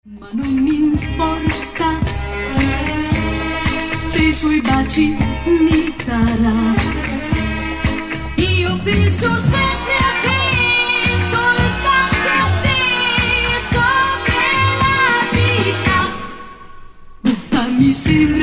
Ma non mi importa se i suoi baci mi darà. Io penso sempre a te, soltanto a te, sopra la città. Ma mi sembra